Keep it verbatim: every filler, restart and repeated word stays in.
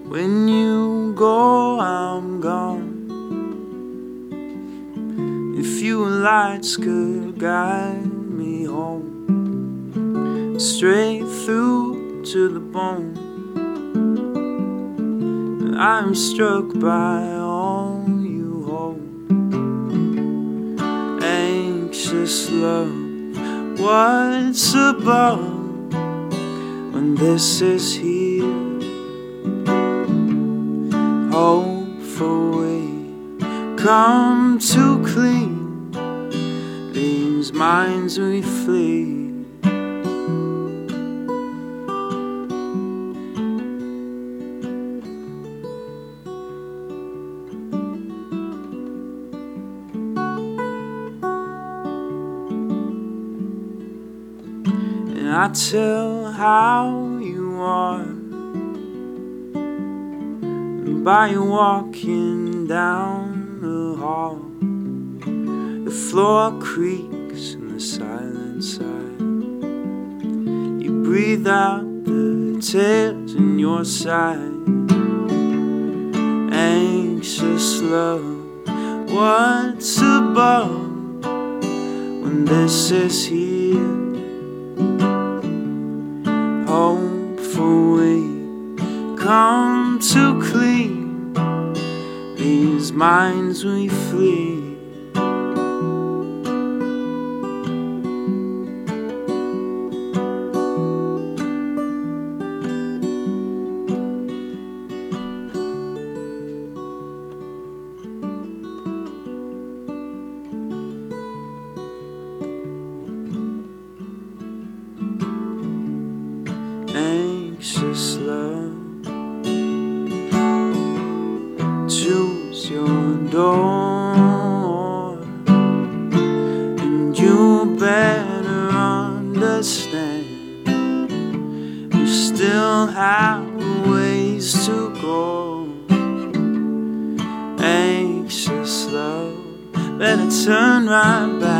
When you go, I'm gone. If you lights could guide me home, straight through to the bone, I'm struck by all you hold. Anxious love, what's above when this is here? Hopefully come to clean these minds we flee. And I tell how you are by you walking down the hall. The floor creaks in the silent side. You breathe out the tears in your side. Anxious love, what's above when this is here? Hopefully come to clean these minds we flee. Anxious love, choose your door, and you better understand you still have a ways to go. Anxious love, better turn right back.